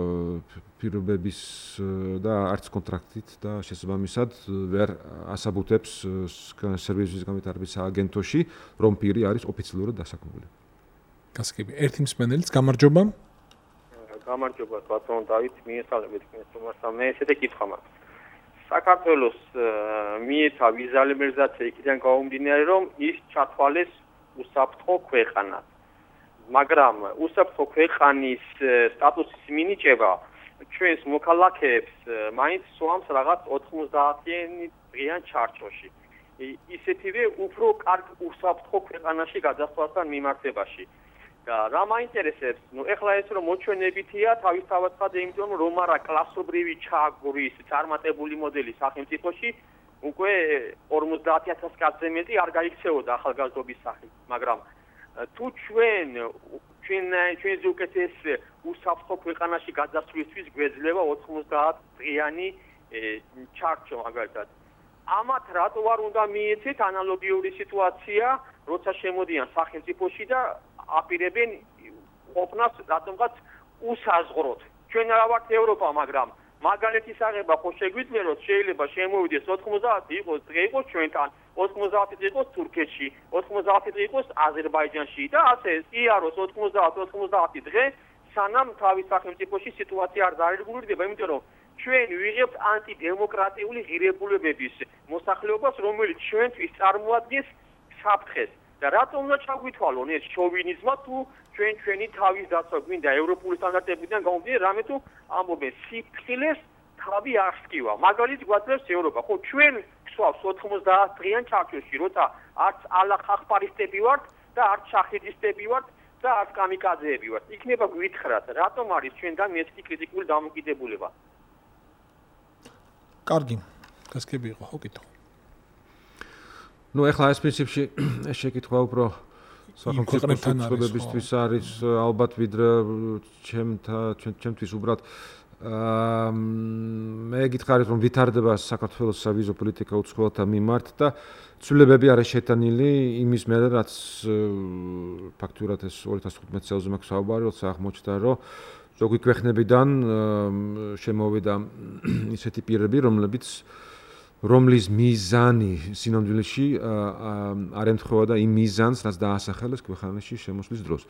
Speaker 3: პირობების და არც კონტრაქტით და შესაბამისად ვერ ასაბუთებს სერვისის განვითარების აგენტოში, რომ პირი არის ოფიციალურად დასაქმებული.
Speaker 2: გასაგები, ერთი მსმენელიც გამარჯობა.
Speaker 6: გამარჯობა, ბატონ დავით, მიესალმებით თქვენს მე ესეთი კითხვა მაქვს. საქართველოს მიეცა ვიზა ლიბერალიზაცია იქიდან გაუმდინარე, რომ ის ჩათვალეს უსაფრთხო ქვეყანად. მაგრამ უსაფრთხო ქვეყანის სტატუსის მინიჭება ჩვენს მოქალაქეებს მაინც სვამს რაღაც ოთხმოცდაათიანი დღიან ჩარჩოში. ისეთივე უფრო კარგ უსაფრთხო ქვეყანაში გადასვლასთან მიმართებაში. და რა მაინტერესებს, ნუ ეხლა ეს რომ მოჩვენებითია თავისთავად ხადე, იმიტომ რომ არა კლასობრივი ჩაგვრის წარმატებული მოდელი სახელმწიფოში უკვე ორმოცდაათი ათასი კაცზე მეტი არ გაიქცეოდა ახალგაზრდობის სახით, მაგრამ თუ ჩვენ ჩვენ ჩვენზე უკეთეს უსაფრთხო ქვეყანაში გადასვლისთვის გვეძლება ოთხმოცდაათი დღიანი ჩარჩო მაგალითად. ამათ რატო არ უნდა მიეცეთ ანალოგიური სიტუაცია, როცა შემოდიან სახელმწიფოში და აპირებენ ყოფნას რატომღაც უსაზღვროდ. ჩვენ რა ვართ ევროპა, მაგრამ მაგალითის აღება ხო შეგვიძლიათ, შეიძლება შემოვიდეს ოთხმოცდაათი იყოს დღე იყოს ჩვენთან, ოთხმოცდაათი დღე იყოს თურქეთში, ოთხმოცდაათი დღე იყოს აზერბაიჯანში და ასე იაროს ოთხმოცდაათი ოცდაათი დღე, სანამ თავის სახელმწიფოში სიტუაცია არ დარეგულირდება, იმიტომ რომ ჩვენ ვიღებთ ანტიდემოკრატიული ღირებულებების მოსახლეობას, რომელიც ჩვენთვის წარმოადგენს საფრთხეს. და რატომ უნდა ჩაგვითვალონ ეს შოვინიზმა, თუ ჩვენ ჩვენი თავის დაცვა გვინდა ევროპული სტანდარტებიდან გამომდინარე, რამე თუ ამბობენ სიფრთხილეს თავი არ სკივა. მაგალითად გვაძლევს ევროპა. ხო, ჩვენ გვსვავს ოთხმოცდაათი დღიან ჩარჩოში, როცა არც ალახახპარისტები ვართ და არც შაჰიდისტები ვართ და არც კამიკაძეები ვართ. იქნება გვითხრათ, რატომ არის ჩვენგან ესეთი კრიტიკული დამოკიდებულება?
Speaker 2: კარგი. გასაგები იყო ხო კითხვა?
Speaker 3: ნუ ეხლა ეს პრინციპში ეს შეკითხვა უფრო სახელმწიფო ცხოვრებისთვის არის ალბათ ვიდრე ჩემთან ჩემთვის უბრალოდ მე გითხარით რომ ვითარდება საქართველოს სავიზო პოლიტიკა უცხოელთა მიმართ და ცვლილებები არის შეტანილი იმის მერე რაც ფაქტურად ეს ორი ათას თხუთმეტი წელზე მაქვს საუბარი, როცა აღმოჩნდა რომ ზოგი ქვეყნებიდან შემოვიდა ისეთი პირები, რომლებიც რომლის მიზანი სინამდვილეში არ ემთხვევა და იმ მიზანს, რაც დაასახელეს ქვეყანაში შემოსვლის დროს.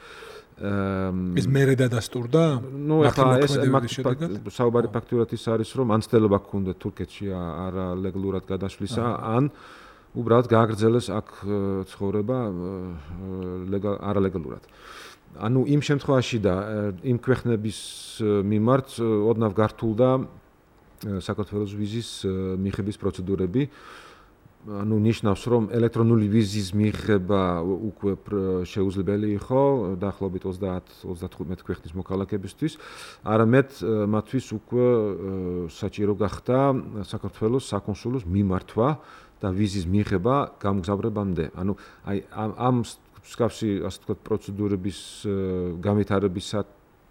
Speaker 2: ეს მერე დადასტურდა?
Speaker 3: ნუ ახლა ეს საუბარი ფაქტურად ის არის, რომ ან ცდელობა გქონდა თურქეთში არალეგალურად გადასვლისა, ან უბრალოდ გააგრძელეს აქ ცხოვრება არალეგალურად. ანუ იმ შემთხვევაში და იმ ქვეყნების მიმართ ოდნავ გართულდა საქართველოს ვიზის მიღების პროცედურები. ანუ ნიშნავს, რომ ელექტრონული ვიზის მიღება უკვე შეუძლებელი იყო დაახლოებით ოცდაათი ოცდათხუთმეტი ქვეყნის მოქალაქეებისთვის, არამედ მათთვის უკვე საჭირო გახდა საქართველოს საკონსულოს მიმართვა და ვიზის მიღება გამგზავრებამდე. ანუ აი ამ მსგავსი ასე ვთქვათ პროცედურების განვითარებისას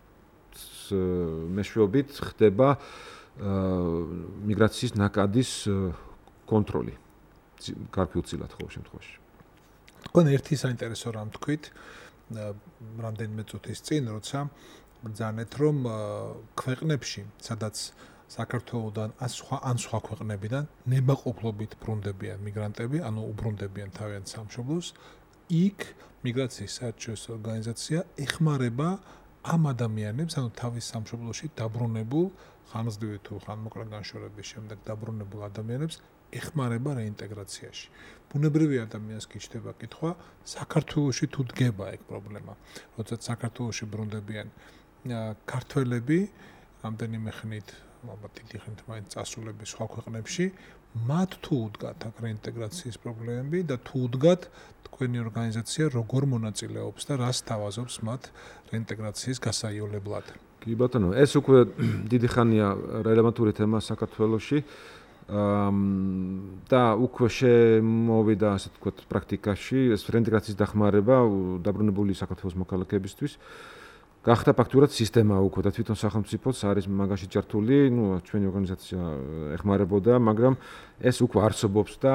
Speaker 3: მეშვეობით ხდება მიგრაციის ნაკადის კონტროლი გარკვეულწილად ყოველ შემთხვევაში.
Speaker 2: თქვენ ერთი საინტერესო რამ თქვით რამდენიმე წუთის წინ, როცა ბრძანეთ, რომ ქვეყნებში, სადაც საქართველოსთან ან სხვა ან სხვა ქვეყნებიდან ნებაყოფლობით ბრუნდებიან მიგრანტები, ანუ უბრუნდებიან თავიანთ სამშობლოს, იქ მიგრაციის საერთაშორისო ორგანიზაცია ეხმარება ამ ადამიანებს, ანუ თავის სამშობლოში დაბრუნებულ ხანგრძლივი თუ ხანმოკლე განშორების შემდეგ დაბრუნებულ ადამიანებს ეხმარება რეინტეგრაციაში. ბუნებრივი ადამიანს გიჩნდება კითხვა, საქართველოში თუ დგება ეგ პრობლემა. როდესაც საქართველოში ბრუნდებიან ქართველები, რამდენიმე ხნით, ალბათ დიდი ხნით მაინც წასულები სხვა ქვეყნებში, მათ თუ უდგათ აქ რეინტეგრაციის პრობლემები და თუ უდგათ თქვენი ორგანიზაცია როგორ მონაწილეობს და რას თავაზობს მათ რეინტეგრაციის გასაიოლებლად.
Speaker 3: კი ბატონო, ეს უკვე დიდი ხანია რელევანტური თემა საქართველოში და უკვე შემოვიდა ასე ვთქვათ პრაქტიკაში ეს რეინტეგრაციის დახმარება დაბრუნებული საქართველოს მოქალაქეებისთვის გახდა ფაქტურად სისტემა უკვე და თვითონ სახელმწიფოც არის მაგაში ჭართული, ну ჩვენი ორგანიზაცია ეხმარებოდა, მაგრამ ეს უკვე არსებობს და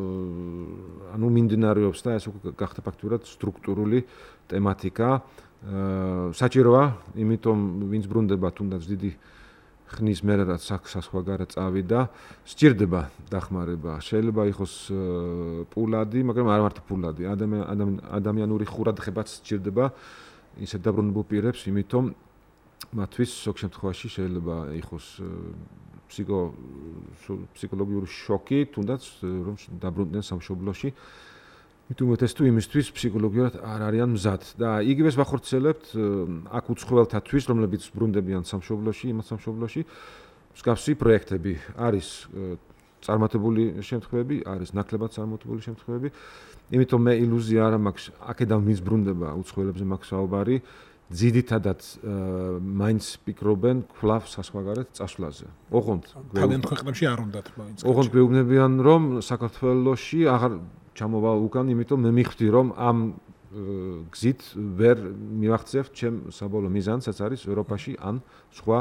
Speaker 3: ანუ მიმდინარეობს და ეს უკვე გახდა ფაქტურად სტრუქტურული თემატიკა. საჭიროა, იმიტომ ვინც ბრუნდება თუნდაც დიდი ხნის მერე რაც სასხვაგარა წავიდა, სჭირდება დახმარება. შეიძლება იყოს პულადი, მაგრამ არ მარტო პულადი, ადამიანური ყურადღებაც სჭირდება ისეთ დაბრუნებულ პირებს, იმიტომ მათთვის ზოგ შემთხვევაში შეიძლება იყოს ფსიქო ფსიქოლოგიური შოკი, თუნდაც რომ დაბრუნდნენ სამშობლოში. მით უმეტეს თუ იმისთვის ფსიქოლოგიურად არ არიან მზად და იგივეს ვახორციელებთ აქ უცხოელთათვის, რომლებიც ბრუნდებიან სამშობლოში, იმათ სამშობლოში, მსგავსი პროექტები არის წარმატებული შემთხვევები, არის ნაკლებად წარმატებული შემთხვევები. იმიტომ მე ილუზია არ მაქვს, აქედან ვინც ბრუნდება უცხოელებზე მაქვს საუბარი, ძირითადად მაინც ფიქრობენ კვლავ საზღვარგარეთ წასვლაზე. ოღონდ
Speaker 2: თავიანთ ქვეყნებში არ უნდათ მაინც.
Speaker 3: ოღონდ გვეუბნებიან, რომ საქართველოში აღარ ჩამოვალ უკან, იმიტომ მე მიხვდი, რომ ამ გზით ვერ მივახცევთ ჩემ საბოლოო მიზანს, რაც არის ევროპაში ან სხვა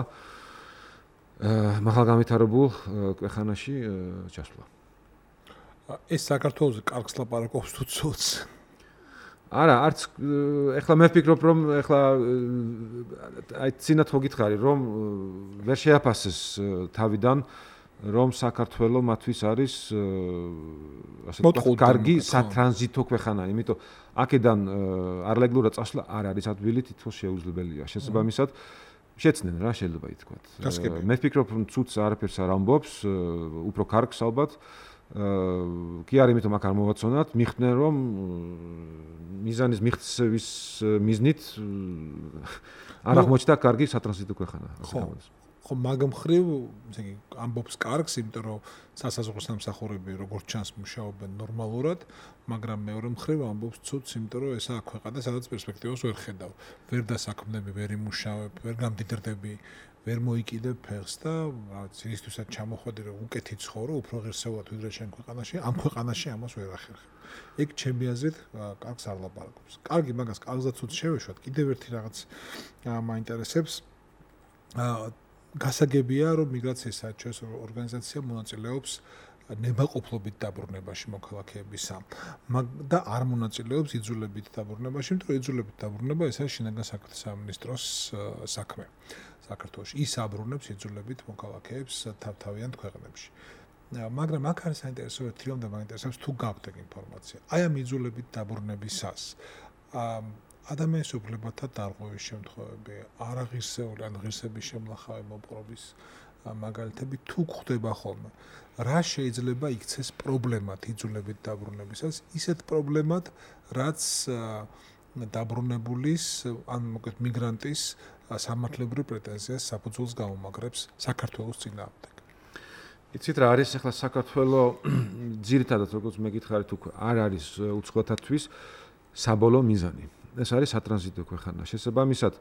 Speaker 3: მაღალგანვითარებულ ქვეყანაში ჩასვლა.
Speaker 2: ეს საქართველოს კარგს ლაპარაკობს თუ ცუდს?
Speaker 3: არა, არც ეხლა მე ვფიქრობ, რომ ეხლა აი წინათ ხო გითხარი, რომ ვერ შეაფასეს თავიდან, რომ საქართველო მათთვის არის ასე ვთქვათ, კარგი სატრანზიტო ქვეყანა, იმიტომ აქედან არლეგლურად წასვლა არ არის ადვილი, თითქოს შეუძლებელია. შესაბამისად შეცდნენ რა შეიძლება ითქვათ. მე ვფიქრობ, რომ ცუდს არაფერს არ ამბობს, უფრო კარგს ალბათ. კი არ იმიტომ აქ არ მოვაცონათ, მიხვდნენ რომ მიზანის მიღწევის მიზნით არ აღმოჩნდა კარგი სატრანზიტო ქვეყანა.
Speaker 2: ხო, მაგ მხრივ, ესე იგი, ამბობს კარგს, იმიტომ რომ სასაზღვრო სამსახურები როგორც ჩანს მუშაობენ ნორმალურად, მაგრამ მეორე მხრივ ამბობს ცუდს, იმიტომ რომ ესაა ქვეყანა, სადაც პერსპექტივას ვერ ხედავ. ვერ დასაქმნები, ვერ იმუშავებ, ვერ გამდიდრდები, ვერ მოიკიდებ ფეხს და რაღაც ისთვისაც ჩამოხვედი რომ უკეთი ცხოვრო, უფრო ღირსეულად ვიდრე შენ ქვეყანაში, ამ ქვეყანაში ამას ვერ ახერხებ. ეგ ჩემი აზრით კარგს არ ლაპარაკობს. კარგი, მაგას კარგზაც უც შევეშვათ. კიდევ ერთი რაღაც მაინტერესებს. გასაგებია, რომ მიგრაციის საერთაშორისო ორგანიზაცია მონაწილეობს ნებაყოფლობით დაბრუნებაში მოქალაქეებისა და არ მონაწილეობს იძულებით დაბრუნებაში, იმიტომ რომ იძულებით დაბრუნება ეს არის შინაგან საქმეთა სამინისტროს საქმე. საქართველოში ის აბრუნებს იძულებით მოქალაქეებს თავთავიანთ ქვეყნებში. მაგრამ აქ არის საინტერესო ერთი რომ და მაინტერესებს თუ გაქვთ ეგ ინფორმაცია. აი ამ იძულებით დაბრუნებისას ადამიანის უფლებათა დარღვევის შემთხვევები, არაღირსეული ან ღირსების შემლახავი მოპყრობის მაგალითები თუ გვხდება ხოლმე. რა შეიძლება იქცეს პრობლემად იძულებით დაბრუნებისას, ისეთ პრობლემად, რაც დაბრუნებულის ან მოკლედ მიგრანტის სამართლებრივ პრეტენზიას საფუძველს გაუმაგრებს საქართველოს წინააღმდეგ.
Speaker 3: იცით რა არის ახლა საქართველო ძირითადად როგორც მე გითხარით უკვე არ არის უცხოთათვის საბოლოო მიზანი. ეს არის სატრანზიტო ქვეყანა. შესაბამისად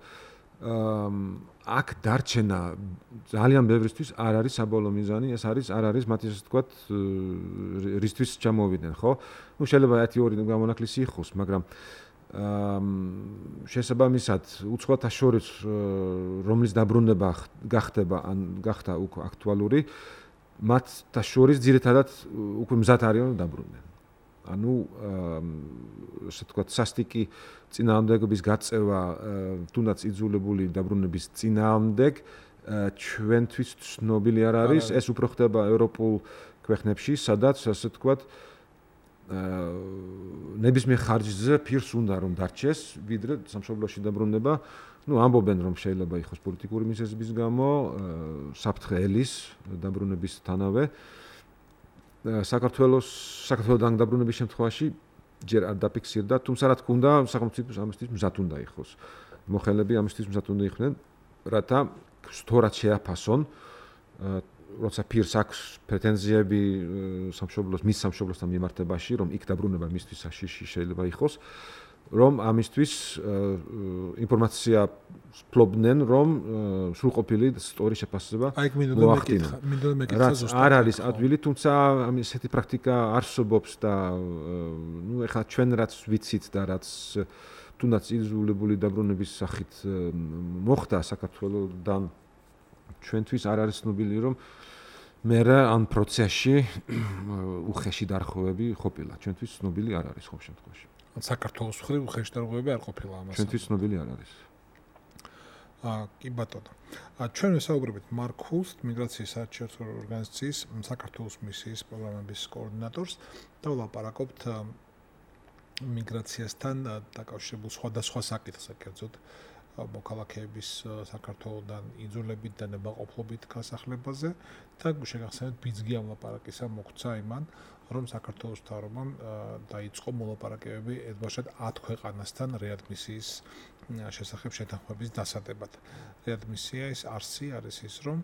Speaker 3: აქ დარჩენა ძალიან ბევრისთვის არ არის საბოლოო მიზანი, ეს არის არ არის მათ ისე ვთქვათ რისთვის ჩამოვიდნენ, ხო? ნუ შეიძლება ერთი ორი გამონაკლისი იყოს, მაგრამ შესაბამისად უცხოთა შორის რომლის დაბრუნება გახდება ან გახდა უკვე აქტუალური, მათთა შორის ძირითადად უკვე მზად არიან რომ დაბრუნდნენ. ანუ ასე ვთქვათ სასტიკი წინააღმდეგობის გაწევა თუნდაც იძულებული დაბრუნების წინააღმდეგ ჩვენთვის ცნობილი არ არის, ეს უფრო ხდება ევროპულ ქვეყნებში, სადაც ასე ვთქვათ ნებისმიერ ხარჯზე ფირს უნდა რომ დარჩეს, ვიდრე სამშობლოში დაბრუნება. ნუ ამბობენ რომ შეიძლება იყოს პოლიტიკური მიზეზების გამო, საფრთხე ელის დაბრუნებისთანავე. საქართველოს საქართველოდან დაბრუნების შემთხვევაში ჯერ არ დაფიქსირდა, თუმცა რა თქმა უნდა, სახელმწიფოს ამისთვის მზად უნდა იყოს. მოხელები ამისთვის მზად უნდა იყვნენ, რათა სწორად შეაფასონ, როცა ფირს აქვს პრეტენზიები სამშობლოს, მის სამშობლოსთან მიმართებაში, რომ იქ დაბრუნება მისთვის საშიში შეიძლება იყოს, რომ ამისთვის ინფორმაცია ფლობდნენ, რომ სრულყოფილი სწორი შეფასება მოახდინონ. რაც არ არის ადვილი, თუმცა ამისეთი პრაქტიკა არსებობს და ნუ ეხლა ჩვენ რაც ვიცით და რაც თუნდაც იძულებული დაბრუნების სახით მოხდა საქართველოსთან ჩვენთვის არ არის ცნობილი რომ მე ამ პროცესში უხეში დარღვევები ყოფილა. ჩვენთვის ცნობილი არ არის ყოველ შემთხვევაში.
Speaker 2: საქართველოს მხრივ უხეში დარღვევები არ ყოფილა ამას.
Speaker 3: ჩვენთვის ცნობილი არ არის.
Speaker 2: აა კი ბატონო. ჩვენ ვესაუბრებით მარკ ჰულს, მიგრაციის საერთაშორისო ორგანიზაციის საქართველოს მისიის პროგრამების კოორდინატორს და ვლაპარაკობთ მიგრაციასთან დაკავშირებულ სხვადასხვა საკითხზე, კერძოდ მოქალაქეების საქართველოსთან იძულებით და ნებაყოფლობით გასახლებაზე და შეგახსენებთ ბიძგი ამ ლაპარაკისა მოხდა იმან, რომ საქართველოს მთავრობამ დაიწყო მოლაპარაკებები ერთბაშად ათ ქვეყანასთან რეადმისიის შესახებ შეთანხმების დასადებად. რეადმისიის არსი არის ის, რომ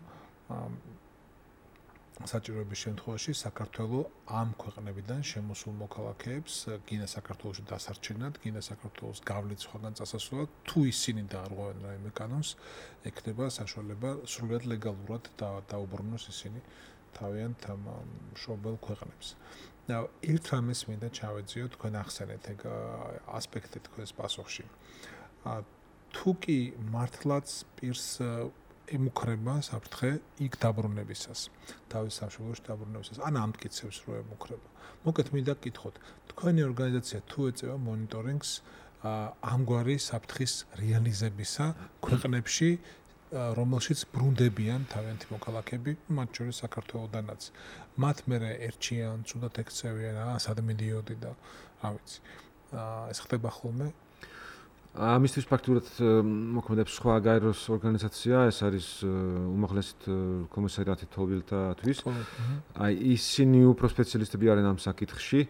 Speaker 2: საჭიროების შემთხვევაში საქართველოს ამ ქვეყნებიდან შემოსულ მოქალაქეებს გინდა საქართველოში დასარჩენად, გინდა საქართველოს გავლით სხვაგან წასასვლელად, თუ ისინი დაარღვევენ რაიმე კანონს, ექნება საშუალება სრულად ლეგალურად დაუბრუნოს ისინი თავიანთ მშობელ ქვეყნებს. და ერთ რამეს მინდა ჩავეძიოთ, თქვენ ახსენეთ ეგ ასპექტი თქვენს პასუხში. თუ კი მართლაც პირს ემუქრება საფრთხე იქ დაბრუნებისას, თავის სამშობლოში დაბრუნებისას, ან ამტკიცებს რომ ემუქრება. მოკეთ მინდა გკითხოთ, თქვენი ორგანიზაცია თუ ეწევა მონიტორინგს ამგვარი საფრთხის რეალიზებისა ქვეყნებში, რომელშიც ბრუნდებიან თავიანთი მოქალაქეები, მათ შორის საქართველოსთანაც. მათ მერე ერჩიან, ცუდად ექცევიან, აა სად მიდიოდი და რა ვიცი. ეს ხდება ხოლმე?
Speaker 3: ამისთვის ფაქტურად მოქმედებს სხვა გაეროს ორგანიზაცია, ეს არის უმაღლესით კომისარიატი თოვილთათვის. აი ისინი უფრო სპეციალისტები არიან ამ საკითხში.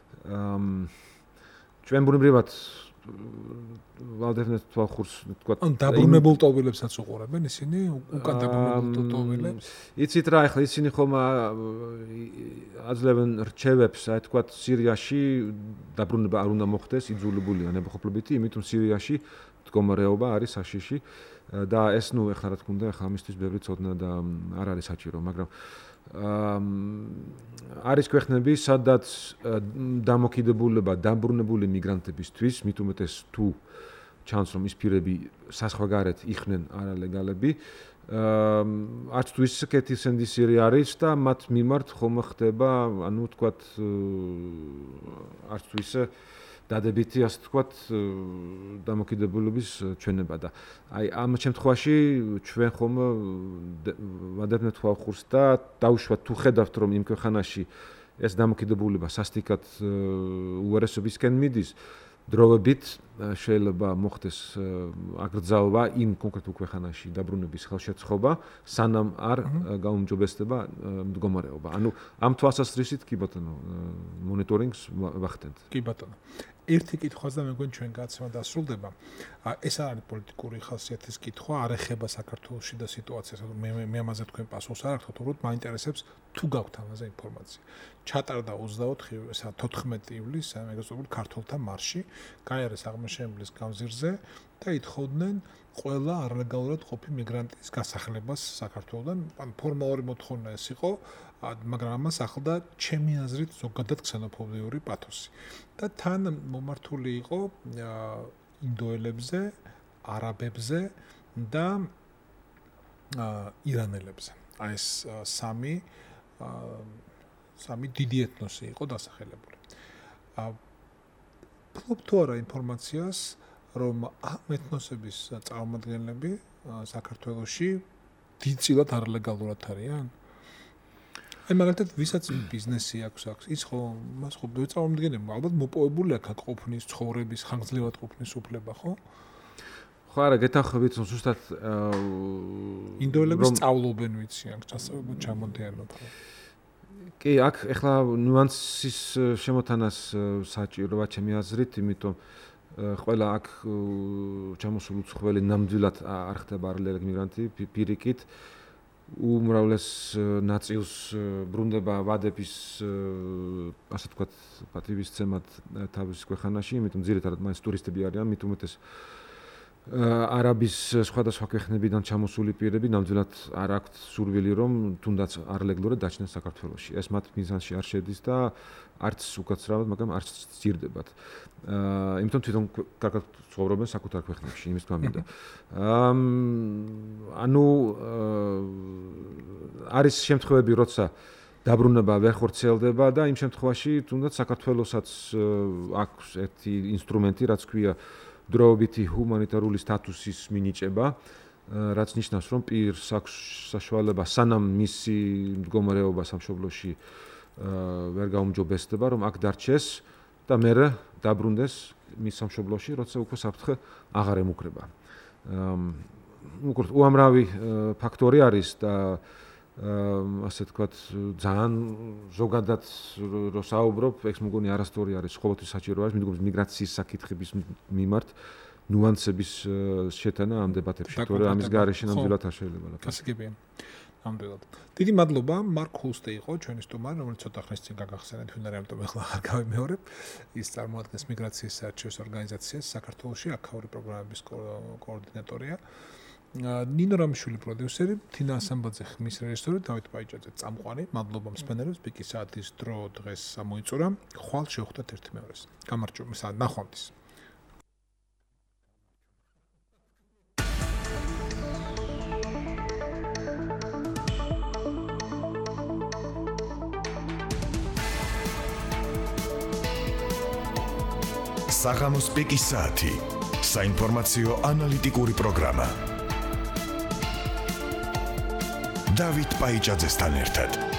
Speaker 3: ჩვენ ბუნებრივად ვალდებთ თვალხურს თქვა.
Speaker 2: ან დაბრუნებულ ტოვილებსაც უყურებენ ისინი, უკან დაბრუნებულ ტოვილებს.
Speaker 3: იცით რა, ახლა ისინი ხომ აძლევენ რჩევებს, აი თქვა სირიაში დაბრუნება არ უნდა მოხდეს, იძულებულია ნებაყოფლობითი, იმიტომ სირიაში მდგომარეობა არის საშიში და ეს ნუ ახლა რა თქმა უნდა, ახლა ამისთვის ბევრი ცოდნა და არ არის საჭირო, მაგრამ არის ქვეყნები, სადაც დამოკიდებულება დაბრუნებული მიგრანტებისთვის, მით უმეტეს თუ ჩანს რომ ის პირები საზღვარგარეთ იხდნენ არალეგალები, არც თუ ის კეთილსინდისიერი არის და მათ მიმართ ხომ ხდება, ანუ თქვათ არც თუ ისე დადებითი, ასე თქვათ, დამოკიდებულების ჩვენება და აი ამ შემთხვევაში ჩვენ ხომ ვადებთ თვალხურს და დაუშვათ თუ ხედავთ რომ იმ ქვეყანაში ეს დამოკიდებულება სასტიკად უარესობისკენ მიდის, დროებით შეიძლება მოხდეს აკრძალვა იმ კონკრეტულ ქვეყანაში დაბრუნების ხელშეწყობა, სანამ არ გაუმჯობესდება მდგომარეობა. ანუ ამ თვალსაზრისით კი ბატონო მონიტორინგს ვახდენთ.
Speaker 2: კი ბატონო. ერთი კითხვაც და მეგონი ჩვენ გაცემა დასრულდება. ეს არის პოლიტიკური ხასიათის კითხვა, არ ეხება საქართველოში და სიტუაციას. მე მე ამაზე თქვენ პასუხს არ აქვთ, უბრალოდ მაინტერესებს თუ გაქვთ ამაზე ინფორმაცია. ჩატარდა ოცდაოთხი ივლისს მეგობრებო ქართულთა მარში, გაიარეს აღმაშენებლის გამზირზე და ითხოვდნენ ყველა არალეგალურად ყოფილი მიგრანტის გასახლებას საქართველოსთან. ან ფორმალური მოთხოვნა ეს იყო, მაგრამ ამას ახლდა ჩემი აზრით ზოგადად ქსენოფობიური პათოსი. და თან მომართული იყო ინდოელებზე, არაბებზე და ირანელებზე. აი ეს სამი სამი დიდი ეთნოსი იყო დასახელებული. ფლობ თუ არა ინფორმაციას, რომ ამ ეთნოსების წარმომადგენლები საქართველოში დიდწილად არალეგალურად არიან? აი მაგალითად ვისაც ბიზნესი აქვს აქვს ის ხო მას ხო წარმომადგენლები ალბათ მოპოვებული აქ ყოფნის ცხოვრების ხანგრძლივად ყოფნის უფლება ხო?
Speaker 3: ხო არა გეთანხმებით რომ ზუსტად
Speaker 2: ინდოელები სწავლობენ ვიცი აქ ჩასწავლებლად ჩამოდიანობ.
Speaker 3: კი აქ ეხლა ნუანსის შემოთანას საჭიროა ჩემი აზრით, იმიტომ ყველა აქ ჩამოსული უცხოელი ნამდვილად არ ხდება არალეგალ მიგრანტი პირიქით. უმრავლეს ნაწილს ბრუნდება ვადების ასე თქვათ პატივისცემად თავის ქვეყანაში, იმიტომ ძირითადად მაინც ტურისტები არიან, მით უმეტეს არაბის სხვადასხვა ქვეყნებიდან ჩამოსული პირები ნამდვილად არ აქვთ სურვილი რომ თუნდაც არლეგლურად დაჩნდნენ საქართველოში. ეს მათ მიზანში არ შედის და არც უკაცრავად, მაგრამ არც სჭირდებათ. აა იმიტომ თვითონ კარგად ცხოვრობენ საკუთარ ქვეყნებში, იმის თქმა მინდა. აა ანუ არის შემთხვევები, როცა დაბრუნება ვერ ხორციელდება და იმ შემთხვევაში თუნდაც საქართველოსაც აქვს ერთი ინსტრუმენტი, რაც ქვია დროებითი ჰუმანიტარული სტატუსის მინიჭება, რაც ნიშნავს, რომ პირს აქვს საშუალება სანამ მისი მდგომარეობა სამშობლოში ვერ გაუმჯობესდება, რომ აქ დარჩეს და მერე დაბრუნდეს მის სამშობლოში, როცა უკვე საფრთხე აღარ ემუქრება. უბრალოდ უამრავი ფაქტორი არის და ასე თქვათ ძალიან ზოგადად რო საუბრობ, ეს მგონი არასდროი არის ყოველთვის საჭირო არის, მეგობრებო, მიგრაციის საკითხების მიმართ ნუანსების შეტანა ამ დებატებში, თორე ამის გარეშე ნამდვილად არ შეიძლება ლაპარაკი.
Speaker 2: გასაგებია. ნამდვილად. დიდი მადლობა, მარკ ჰუსტე იყო ჩვენი სტუმარი, რომელიც ცოტა ხნის წინ გაგახსენეთ, ვინ არის, ამიტომ ახლა არ გავიმეორებ. ის წარმოადგენს მიგრაციის საერთაშორისო ორგანიზაციას საქართველოში, აქაური პროგრამების კოორდინატორია. ნინო რამიშვილი პროდიუსერი, თინა ასამბაძე ხმის რეჟისორი, დავით პაიჭაძე წამყვანი. მადლობა მსმენელებს, პიკი საათის დრო დღეს გამოიწურა. ხვალ შევხვდეთ ერთი მეორეს. გამარჯობა, ნახვამდის.
Speaker 1: საღამოს პიკის საათი. საინფორმაციო ანალიტიკური პროგრამა. დავით პაიჭაძესთან ერთად.